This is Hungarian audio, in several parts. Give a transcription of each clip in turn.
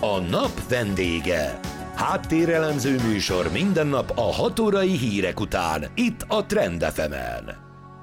A nap vendége. Háttérelemző műsor minden nap a 6 órai hírek után, itt a Trend FM-en.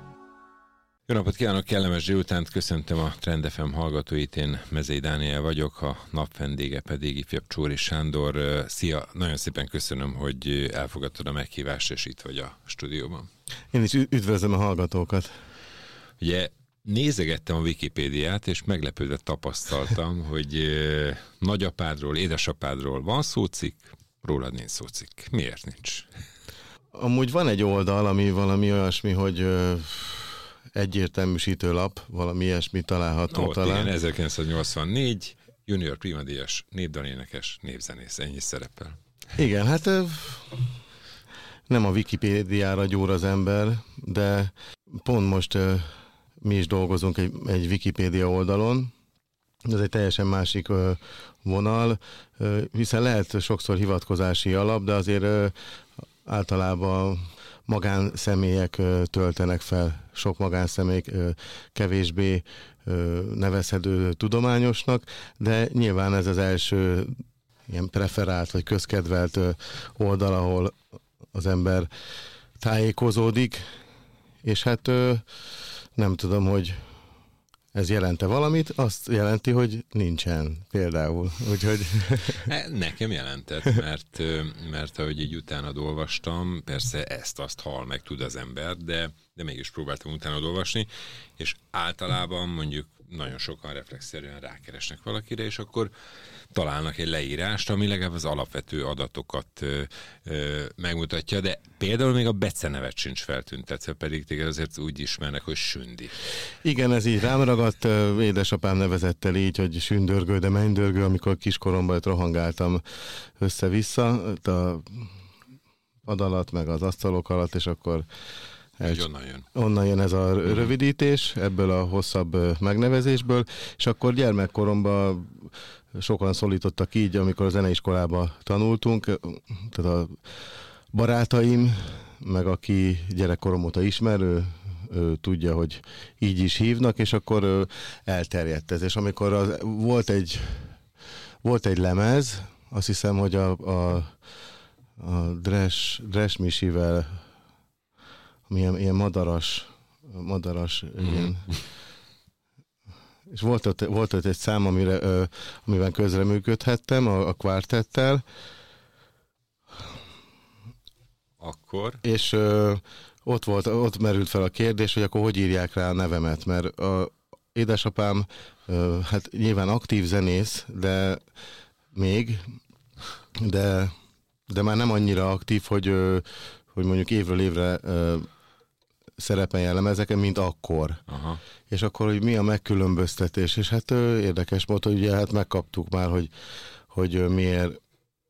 Jó napot kívánok, kellemes délutánt, köszöntöm a Trend FM hallgatóit, én Mezei Dániel vagyok, a nap vendége pedig ifjabb Csóri Sándor. Szia, nagyon szépen köszönöm, hogy elfogadtad a meghívást, és itt vagy a stúdióban. Én is üdvözlöm a hallgatókat. Ugye nézegettem a Wikipédiát, és meglepődve tapasztaltam, hogy nagyapádról, édesapádról van szócikk, rólad nincs szócikk. Miért nincs? Amúgy van egy oldal, ami valami olyasmi, hogy egyértelműsítő lap, valami ilyesmi található talán. Igen, 1984, junior primadíjas, népdalénekes, népzenész, ennyi szerepel. Igen, hát nem a Wikipédiára gyúr az ember, de pont most mi is dolgozunk egy Wikipédia oldalon, ez egy teljesen másik vonal, hiszen lehet sokszor hivatkozási alap, de azért általában magánszemélyek töltenek fel, sok magánszemély kevésbé nevezhető tudományosnak, de nyilván ez az első ilyen preferált vagy közkedvelt oldal, ahol az ember tájékozódik, és hát nem tudom, hogy ez jelente valamit, azt jelenti, hogy nincsen például. Úgyhogy... Nekem jelentett, mert ahogy így utánad olvastam, persze ezt-azt hall meg tud az ember, de mégis próbáltam utánad olvasni, és általában mondjuk nagyon sokan reflexzerűen rákeresnek valakire, és akkor találnak egy leírást, ami legalább az alapvető adatokat megmutatja, de például még a becenevet sincs feltüntetve, pedig téged azért úgy ismernek, hogy Sündi. Igen, ez így rám ragadt, édesapám nevezett el így, hogy sündörgő, de mennydörgő, amikor kiskoromban rohangáltam össze-vissza, a pad alatt, meg az asztalok alatt, és akkor onnan jön ez a rövidítés, ebből a hosszabb megnevezésből, és akkor gyermekkoromban sokan szólítottak így, amikor a zeneiskolába tanultunk, tehát a barátaim, meg aki gyerekkorom óta ismer, ő tudja, hogy így is hívnak, és akkor elterjedt ez. És amikor volt egy lemez, azt hiszem, hogy a Dres Misivel, ilyen madaras, ilyen. És volt ott egy szám, amiben közreműködhettem, a kvártettel. Akkor? És ott merült fel a kérdés, hogy akkor hogy írják rá a nevemet, mert édesapám hát nyilván aktív zenész, de már nem annyira aktív, hogy mondjuk évről évre szerepeljen lemezeken, mint akkor. Aha. És akkor, hogy mi a megkülönböztetés, és hát érdekes volt, hogy ugye hát megkaptuk már, hogy miért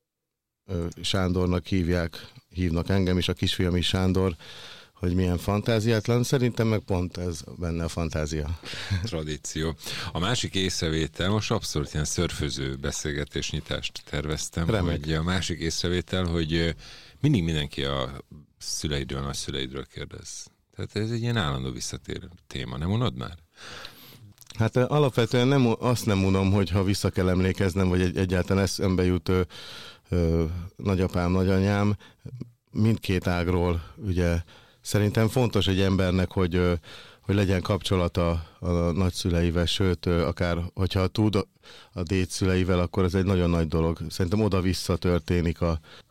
Sándornak hívnak engem is, a kisfiam is Sándor, hogy milyen fantáziátlan. Szerintem meg pont ez benne a fantázia. Tradíció. A másik észrevétel, most abszolút ilyen szörföző beszélgetésnyitást terveztem, hogy a másik észrevétel, hogy mindig mindenki a szüleidről, nagyszüleidről kérdez. Tehát ez egy ilyen állandó visszatérő téma, nem unod már? Hát alapvetően azt nem unom, hogyha vissza kell emlékeznem, vagy egyáltalán eszembe jut nagyapám, nagyanyám, mindkét ágról, ugye szerintem fontos egy embernek, hogy legyen kapcsolata a nagyszüleivel, sőt, akár hogyha tud a dédszüleivel, akkor ez egy nagyon nagy dolog. Szerintem oda-vissza történik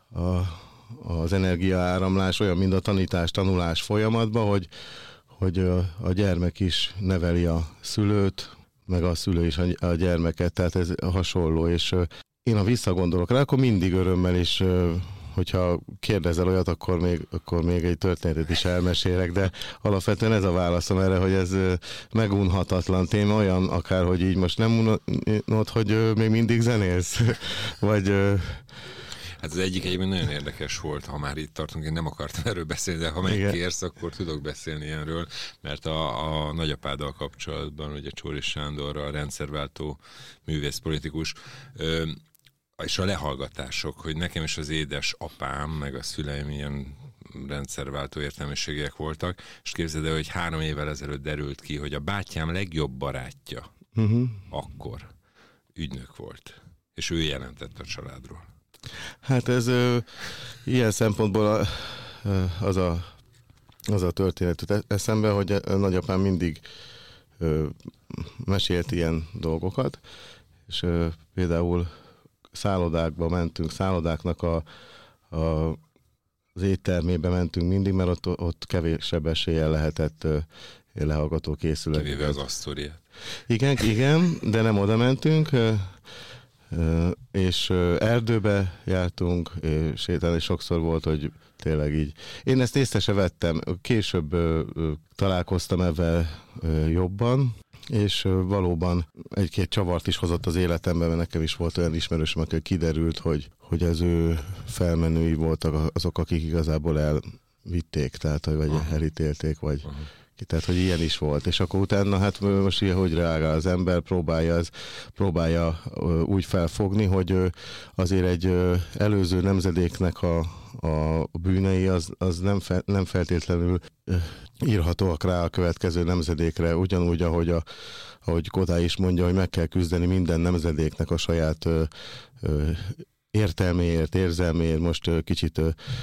az energiaáramlás, olyan, mint a tanulás folyamatban, hogy a gyermek is neveli a szülőt, meg a szülő is a gyermeket, tehát ez hasonló, és én ha visszagondolok rá, akkor mindig örömmel, és hogyha kérdezel olyat, akkor még egy történetet is elmesélek, de alapvetően ez a válaszom erre, hogy ez megunhatatlan téma, olyan akár, hogy így most nem unod, hogy még mindig zenélsz, vagy... Hát az egyik egyébként nagyon érdekes volt, ha már itt tartunk, én nem akartam erről beszélni, de ha megkérsz, akkor tudok beszélni erről, mert a nagyapáddal kapcsolatban, ugye Csóri Sándor, a rendszerváltó művész politikus, és a lehallgatások, hogy nekem is az édes apám, meg a szüleim ilyen rendszerváltó értelmiségiek voltak, és képzeld el, hogy 3 évvel ezelőtt derült ki, hogy a bátyám legjobb barátja akkor ügynök volt. és ő jelentett a családról? Hát ez ilyen szempontból az a történet jut eszembe, hogy nagyapám mindig mesélt ilyen dolgokat, és például szállodákba mentünk, szállodáknak az éttermébe mentünk mindig, mert ott kevésebb eséllyel lehetett lehallgató készület. Kivéve az Asztóriát. Igen, de nem oda mentünk, és erdőbe jártunk, és sétálni sokszor volt, hogy tényleg így. Én ezt észre se vettem, később találkoztam ezzel jobban, és valóban egy-két csavart is hozott az életemben, mert nekem is volt olyan ismerősöm, aki kiderült, hogy az ő felmenői voltak azok, akik igazából elvitték, tehát vagy elítélték, vagy tehát, hogy ilyen is volt. És akkor utána, hát most ilyen, hogy reagál az ember, próbálja úgy felfogni, hogy azért egy előző nemzedéknek a bűnei az nem feltétlenül írhatóak rá a következő nemzedékre, ugyanúgy, ahogy Kodály is mondja, hogy meg kell küzdeni minden nemzedéknek a saját értelméért, érzelméért. Most kicsit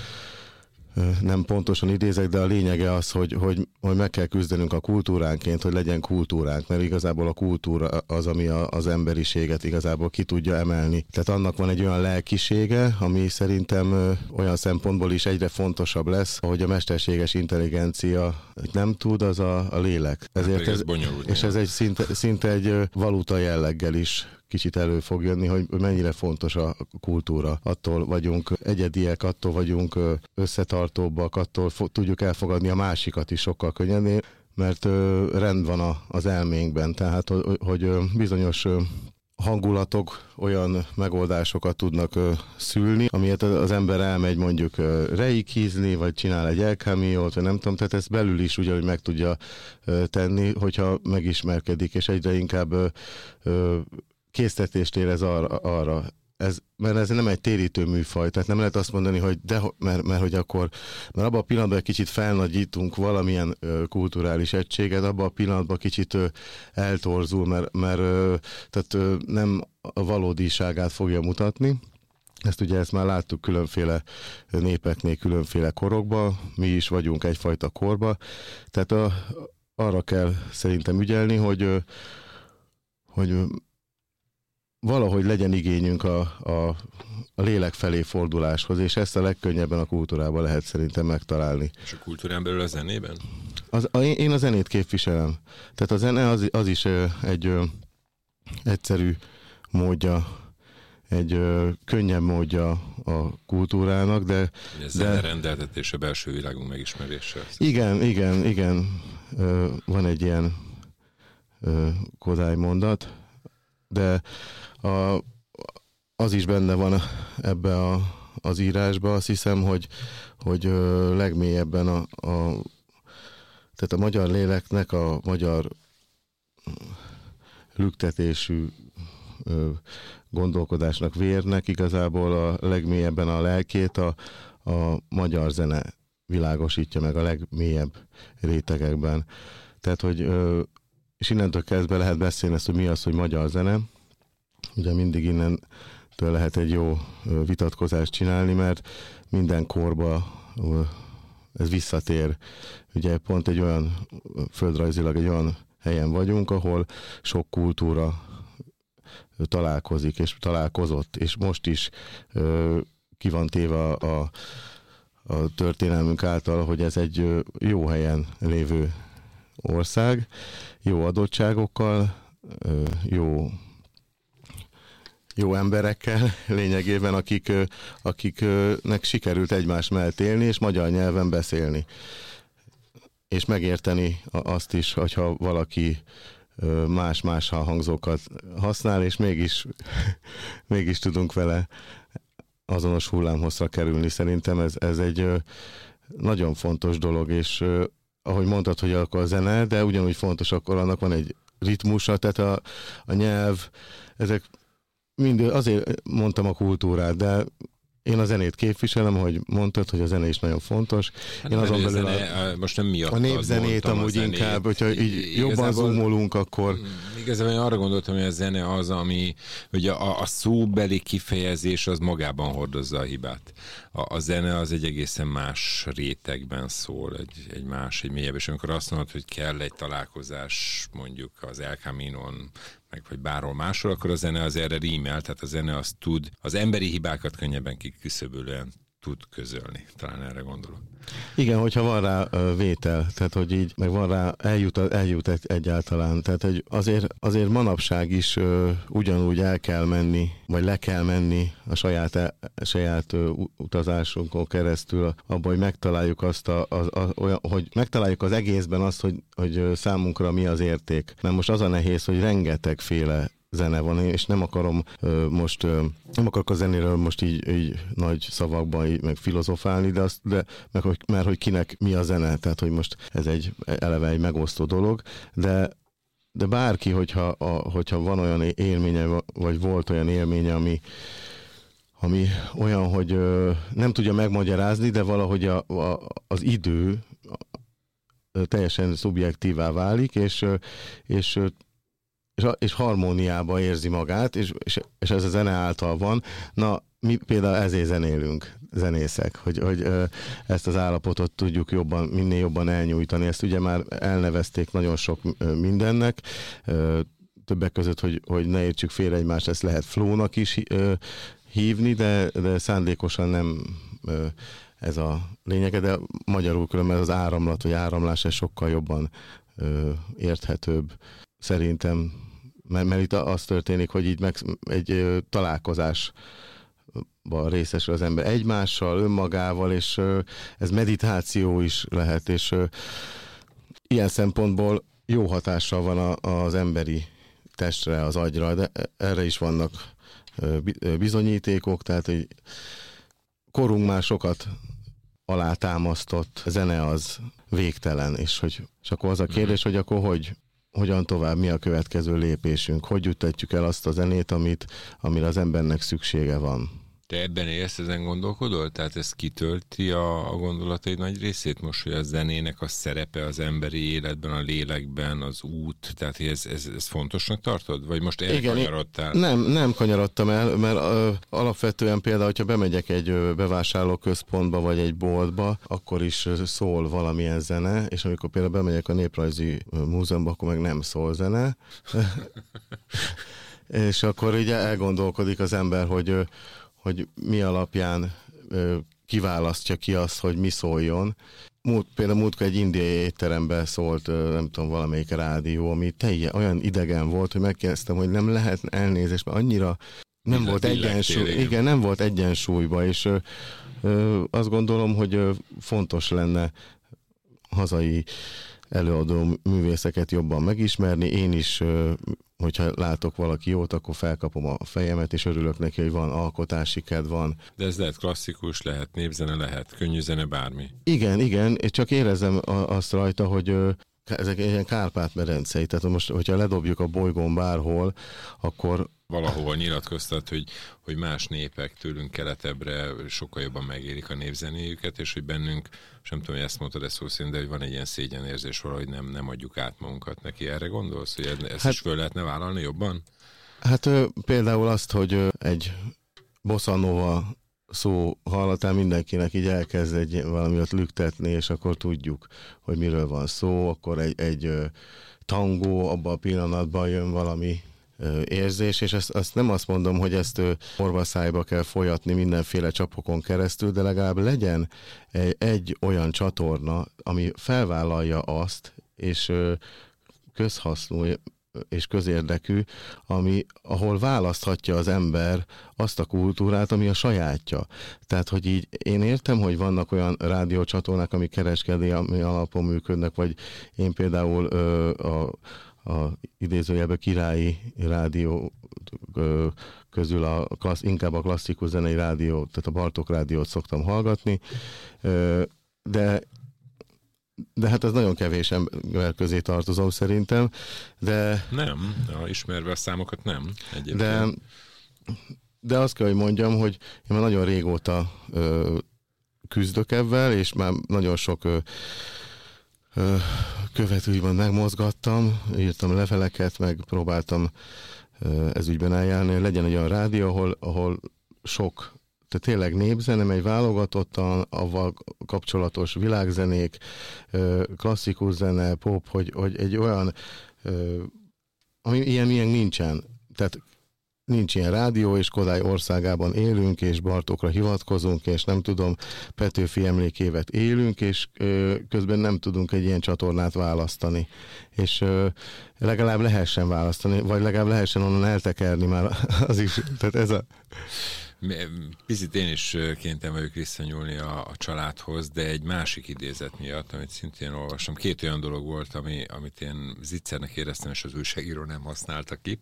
nem pontosan idézek, de a lényege az, hogy meg kell küzdenünk a kultúránként, hogy legyen kultúránk, mert igazából a kultúra az, ami az emberiséget igazából ki tudja emelni. Tehát annak van egy olyan lelkisége, ami szerintem olyan szempontból is egyre fontosabb lesz, hogy a mesterséges intelligencia nem tud, az a lélek. Ezért ez bonyolult. És ez egy szinte egy valuta jelleggel is kicsit elő fog jönni, hogy mennyire fontos a kultúra. Attól vagyunk egyediek, attól vagyunk összetartóbbak, attól tudjuk elfogadni a másikat is sokkal könnyedén, mert rend van az elménkben, tehát hogy bizonyos hangulatok olyan megoldásokat tudnak szülni, amilyet az ember elmegy mondjuk reikizni, vagy csinál egy elkámiót, vagy nem tudom, tehát ezt belül is ugyanúgy meg tudja tenni, hogyha megismerkedik, és egyre inkább késztetést érez arra. Mert ez nem egy térítő műfaj, tehát nem lehet azt mondani, hogy mert hogy akkor, mert abban a pillanatban egy kicsit felnagyítunk valamilyen kulturális egységet, abban a pillanatban kicsit eltorzul, mert tehát nem a valódiságát fogja mutatni. Ezt már láttuk különféle népeknél, különféle korokban, mi is vagyunk egyfajta korba, tehát arra kell szerintem ügyelni, hogy valahogy legyen igényünk a lélek felé forduláshoz, és ezt a legkönnyebben a kultúrában lehet szerintem megtalálni. És a kultúrán belül a zenében? Én a zenét képviselem. Tehát a zene az is egy egyszerű módja, egy könnyebb módja a kultúrának, de... A zene rendeltetés a belső világunk megismerése. Igen. Van egy ilyen Kodály mondat, de az is benne van ebbe az írásba, azt hiszem, hogy legmélyebben tehát a magyar léleknek, a magyar lüktetésű gondolkodásnak, vérnek igazából a legmélyebben a lelkét a magyar zene világosítja meg a legmélyebb rétegekben. Tehát, hogy és innentől kezdve lehet beszélni ezt, hogy mi az, hogy magyar zene. Ugye mindig innentől lehet egy jó vitatkozást csinálni, mert minden korba ez visszatér. Ugye pont egy olyan, földrajzilag egy olyan helyen vagyunk, ahol sok kultúra találkozik, és találkozott, és most is ki van téve a történelmünk által, hogy ez egy jó helyen lévő ország, jó adottságokkal, jó emberekkel lényegében, akiknek sikerült egymás mellett élni, és magyar nyelven beszélni. És megérteni azt is, hogyha valaki más hangzókat használ, és mégis tudunk vele azonos hullámhosszra kerülni. Szerintem ez egy nagyon fontos dolog, és ahogy mondtad, hogy akkor a zene, de ugyanúgy fontos, akkor annak van egy ritmusa, tehát a nyelv, ezek mind, azért mondtam a kultúrát, de én a zenét képviselem, hogy mondtad, hogy a zene is nagyon fontos. Hát én azon belül most nem miatt a népzenét amúgy inkább, hogyha így jobban zoomolunk, akkor... Igazából én arra gondoltam, hogy a zene az, ami, hogy a szóbeli kifejezés az magában hordozza a hibát. A zene az egy egészen más rétegben szól, egy mélyebb, és amikor azt mondod, hogy kell egy találkozás mondjuk az El Caminon, meg vagy bárhol máshol, akkor a zene az erre rímel, tehát a zene az tud, az emberi hibákat könnyebben kiküszöbölően tud közölni. Talán erre gondolok. Igen, hogyha van rá vétel, tehát hogy így, meg van rá, eljut egyáltalán. Tehát hogy azért manapság is ugyanúgy el kell menni, vagy le kell menni a saját utazásunkon keresztül, abban, hogy megtaláljuk azt, hogy megtaláljuk az egészben azt, hogy számunkra mi az érték. Mert most az a nehéz, hogy rengetegféle zene van, és nem akarok a zenéről most így nagy szavakban így, meg filozofálni, mert hogy kinek mi a zene, tehát hogy most ez eleve egy megosztó dolog, de bárki, hogyha van olyan élménye, vagy volt olyan élménye, ami olyan, hogy nem tudja megmagyarázni, de valahogy az idő teljesen szubjektívá válik, és harmóniában érzi magát, és ez a zene által van. Na, mi például ezért zenélünk, zenészek, hogy ezt az állapotot tudjuk minél jobban elnyújtani. Ezt ugye már elnevezték nagyon sok mindennek, többek között, hogy ne értsük félre egymást, ezt lehet flownak is hívni, de szándékosan nem ez a lényege, de magyarul különben az áramlat, vagy áramlás, ez sokkal jobban érthetőbb szerintem, mert itt az történik, hogy így egy találkozásban részesül az ember egymással, önmagával, és ez meditáció is lehet, és ilyen szempontból jó hatással van az emberi testre, az agyra, de erre is vannak bizonyítékok, tehát hogy korunk már sokat alátámasztott, a zene az végtelen, és akkor az a kérdés, hogy akkor hogyan tovább, mi a következő lépésünk, hogy juttatjuk el azt a zenét, amire az embernek szüksége van. Te ebben élsz, ezen gondolkodol? Tehát ez kitölti a gondolataid nagy részét most, hogy a zenének a szerepe az emberi életben, a lélekben, az út, tehát ez fontosnak tartod? Vagy most erre kanyarodtál? Nem kanyarodtam el, mert alapvetően például, hogyha bemegyek egy bevásárlóközpontba, vagy egy boltba, akkor is szól valamilyen zene, és amikor például bemegyek a Néprajzi Múzeumba, akkor meg nem szól zene. És akkor ugye elgondolkodik az ember, hogy mi alapján kiválasztja ki azt, hogy mi szóljon. Például múltkor egy indiai étteremben szólt, nem tudom, valamelyik rádió, ami olyan idegen volt, hogy megkérdeztem, hogy nem lehet elnézést, mert annyira nem volt egyensúly. Igen, nem volt egyensúlyba, és azt gondolom, hogy fontos lenne hazai előadó művészeket jobban megismerni. Én is, hogyha látok valaki jót, akkor felkapom a fejemet, és örülök neki, hogy van alkotási kedv, van. De ez lehet klasszikus, lehet népzene, lehet könnyű zene, bármi. Igen, csak érezem azt rajta, hogy ezek ilyen Kárpát-medencei, tehát most, hogyha ledobjuk a bolygón bárhol, akkor valahol nyilatkoztat, hogy más népek tőlünk keletebbre sokkal jobban megélik a népzenéjüket, és hogy bennünk, sem tudom, hogy ezt mondtad, ez szó szerint, de hogy van egy ilyen szégyenérzés valahogy nem adjuk át magunkat neki. Erre gondolsz, hogy ezt is föl lehetne vállalni jobban? Hát például azt, hogy egy bossa nova szó hallatán mindenkinek így elkezd valamiért lüktetni, és akkor tudjuk, hogy miről van szó, akkor egy tangó, abban a pillanatban jön valami érzés, és azt nem azt mondom, hogy ezt orvaszájba kell folyatni mindenféle csapokon keresztül, de legalább legyen egy olyan csatorna, ami felvállalja azt, és közhasznú és közérdekű, ahol választhatja az ember azt a kultúrát, ami a sajátja. Tehát, hogy így én értem, hogy vannak olyan rádiócsatornák, ami kereskedelmi alapon működnek, vagy én például a idézőjelben királyi rádió közül inkább a klasszikus zenei rádió, tehát a Bartók rádiót szoktam hallgatni, de hát ez nagyon kevés ember közé tartozom szerintem, de... Nem, ismerve a számokat nem. Egyébként. De azt kell, hogy mondjam, hogy én már nagyon régóta küzdök ebben, és már nagyon sok követőiben megmozgattam, írtam leveleket, meg próbáltam ez ügyben eljárni, legyen egy olyan rádió, ahol sok, tehát tényleg népzene, egy válogatottan, avval kapcsolatos világzenék, klasszikus zene, pop, hogy egy olyan, ami ilyen nincsen. Tehát nincs ilyen rádió, és Kodály országában élünk, és Bartókra hivatkozunk, és nem tudom, Petőfi emlékévet élünk, és közben nem tudunk egy ilyen csatornát választani. És legalább lehessen választani, vagy legalább lehessen onnan eltekerni már az is. Tehát ez a... Picit én is kénytelen vagyok visszanyúlni a családhoz, de egy másik idézet miatt, amit szintén olvastam. 2 olyan dolog volt, amit én zicsernek éreztem, és az újságíró nem használta ki.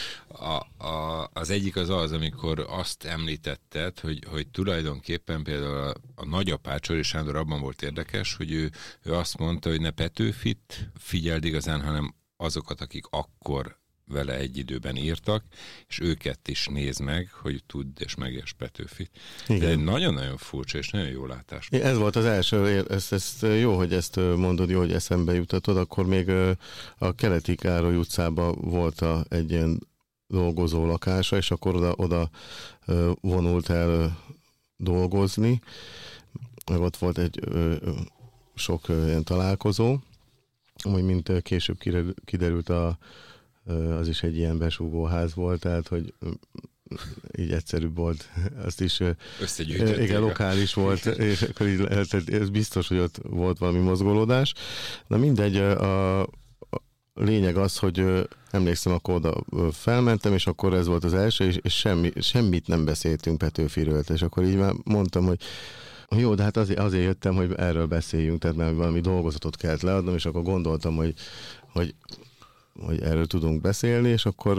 Az egyik az, amikor azt említetted, hogy tulajdonképpen például a nagyapád, Csóri Sándor abban volt érdekes, hogy ő azt mondta, hogy ne Petőfit figyeld igazán, hanem azokat, akik akkor vele egy időben írtak, és őket is nézd meg, hogy tudd és megérts Petőfit. Igen. De egy nagyon-nagyon furcsa és nagyon jó látás. Ez volt az első, ezt jó, hogy ezt mondod, jó, hogy eszembe jutatod, akkor még a Keleti Károly utcában volt egy ilyen dolgozó lakása, és akkor oda vonult el dolgozni, meg ott volt egy sok ilyen találkozó, amúgy mint később kiderült az is egy ilyen besúgóház volt, tehát, hogy így egyszerűbb volt. Azt is igen, lokális volt, és akkor így ez biztos, hogy ott volt valami mozgolódás. Na mindegy, a lényeg az, hogy emlékszem, akkor oda felmentem, és akkor ez volt az első, és semmit nem beszéltünk Petőfiről, és akkor így már mondtam, hogy jó, de hát azért jöttem, hogy erről beszéljünk, tehát mert valami dolgozatot kellett leadnom, és akkor gondoltam, hogy erről tudunk beszélni, és akkor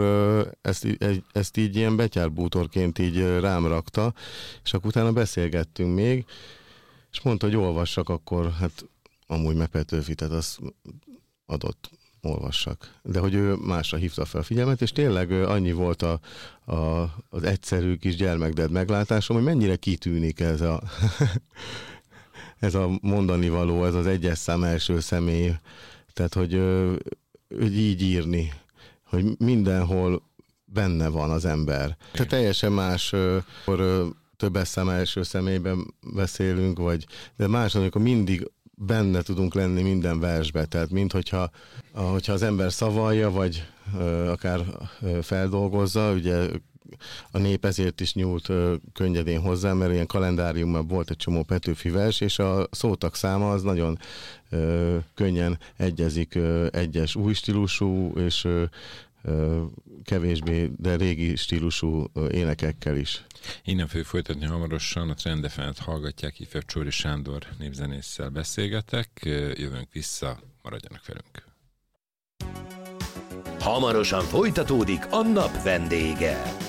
ezt így ilyen betyárbútorként így rám rakta, és akkor utána beszélgettünk még, és mondta, hogy olvassak, akkor hát amúgy meg Petőfi, tehát azt adott, olvassak. De hogy ő másra hívta fel a figyelmet, és tényleg annyi volt az egyszerű kis gyermekded meglátásom, hogy mennyire kitűnik ez a mondani való, ez az egyes szám első személy, tehát hogy így írni, hogy mindenhol benne van az ember. Tehát teljesen más, akkor többes szám első személyben beszélünk, de más, amikor mindig benne tudunk lenni minden versbe, tehát hogyha az ember szavalja, vagy akár feldolgozza, ugye a Nép ezért is nyúlt könnyedén hozzá, mert ilyen kalendáriumban volt egy csomó Petőfi vers, és a szótag száma az nagyon könnyen egyezik egyes új stílusú, és kevésbé, de régi stílusú énekekkel is. Innen fogjuk folytatni hamarosan, a Trend FM-et hallgatják, ifjabb Csóri Sándor népzenésszel beszélgetek, jövünk vissza, maradjanak velünk. Hamarosan folytatódik a nap vendége.